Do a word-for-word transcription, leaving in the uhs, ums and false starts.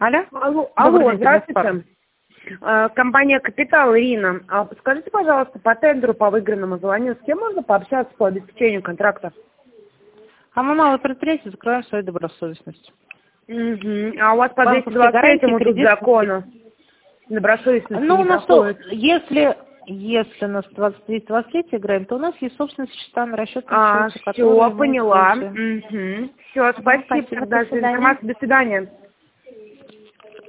Алло, Алло, алло, Добрый день, здравствуйте. Э, Компания «Капитал», Ирина. А Подскажите, пожалуйста, по тендеру по выигранному звоню, с кем можно пообщаться по обеспечению контракта? А мы малое предприятие, закрываем свою добросовестность. Угу. А у вас по Банковские двести двадцать гарантии, третьему тут кредит. закону добросовестности Ну, у не нас что, проходит. если, если нас двадцать двадцать лет играем, то у нас есть собственность счета на расчетном А, счете, которые все, мы поняла. используем. Угу. Все, спасибо спасибо, тогда до за свидания. информацию. До свидания.